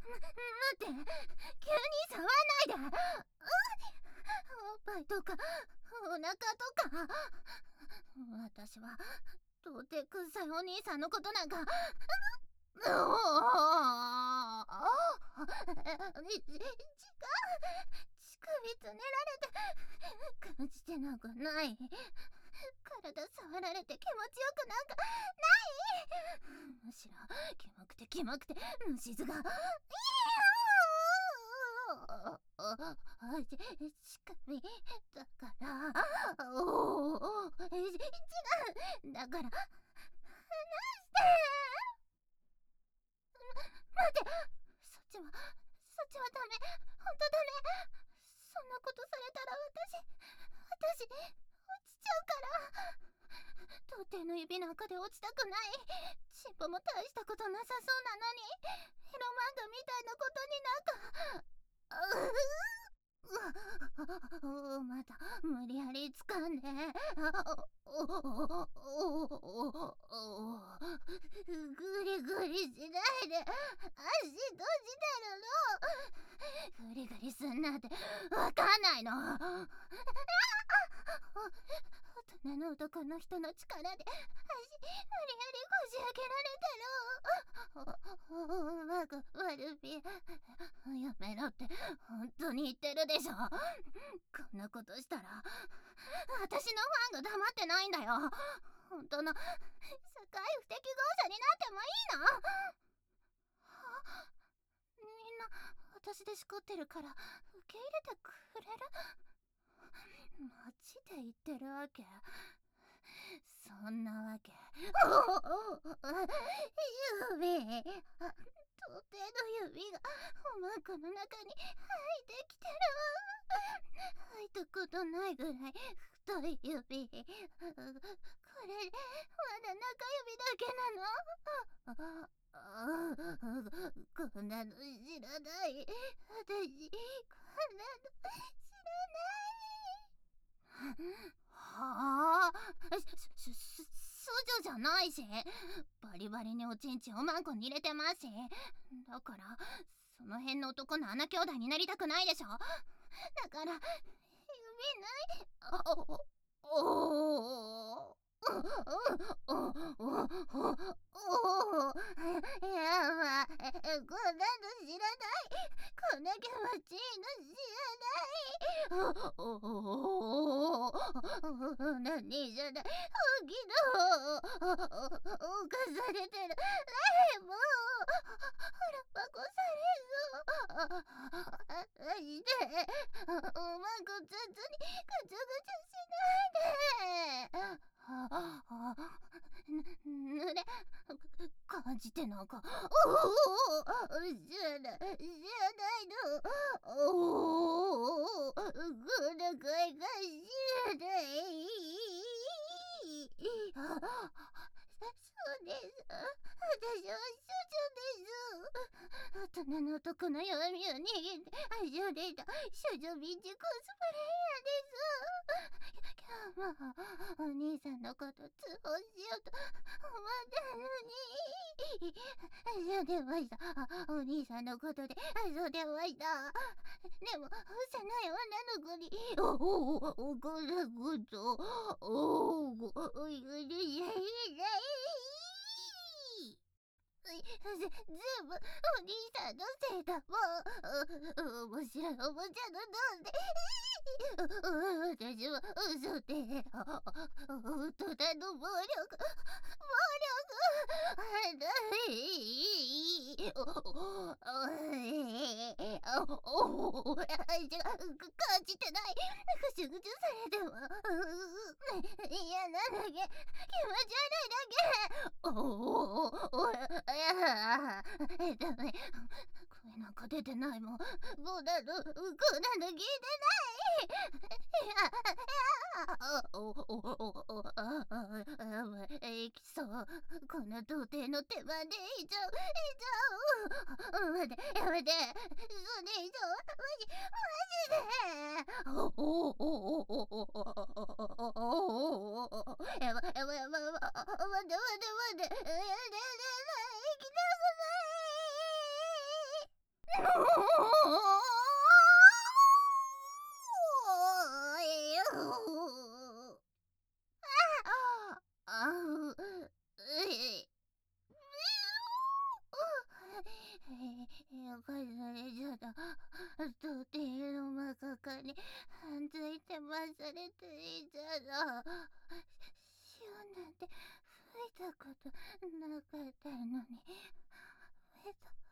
待って、急に触らないで。おっぱいとかお腹とか。私は到底臭いお兄さんのことなんか。違う、乳首つねられて感じてなんかない。体触られて気持ちよくなんかない。むしろキモくて虫図が。乳首だから違う、だから離して。待って、そっちはダメ、ほんとダメ。そんなことされたら私落ちちゃうから。到底の指なんかで落ちたくない。チンポも大したことなさそうなのに、エロ漫画みたいなことにまた無理やり掴んで。グリグリしないで。足閉じてるの。グリグリすんなってわかんないの。大人の男の人の力で足無理やりこじ開けられてる。うまく悪びやめろって本当に言ってるでしょ。こんなことしたら私のファンが黙ってないんだよ。本当の社会不適合者になってもいいの？みんな私でしこってるから受け入れてくれる？マジで言ってるわけ？そんなわけ。指、到底の指がおまんこの中に入ってきてる。入ったことないぐらい太い指。これまだ中指だけなの？こんなの知らない。私こんなの知らない。はあ、少女じゃないし、バリバリにおちんちんおまんこに入れてますし。だからその辺の男の穴兄弟になりたくないでしょ。だから指ない。やばい、こんなの知らない。こんな気持ちいいの知らない。何じゃない、本気の犯されてる。ライブ腹パコされそう。マジでおまんこつつにぐちゃぐちゃしないで。濡れ感じてなんか。知らないの。こんな声が知らない。そうです。私は処女です。大人の男の弱みを握って愛情でいた処女ビンチコスプレイヤーです。今日もお兄さんのこと通報しようと思ったのに。遊んでました。お兄さんのことで遊んでました。でも幼い女の子にこんなこと許せない。全部お兄さんのせいだもん。面白いおもちゃのどんで私は嘘で大人の暴力感じてない。ぐちゅぐちゅされても嫌なだけ、気持ち悪いだけ。ダメ、声なんか出てないもん。こんなの聞いてない。きそう。こんな童貞の手間で以上。待って、やめて。それ以上マジで。やば、待って。やだ、行きたくない。 汚されちゃった。土手の真ん中に半ついてまされていたの。潮なんて吹いたことなかったのに。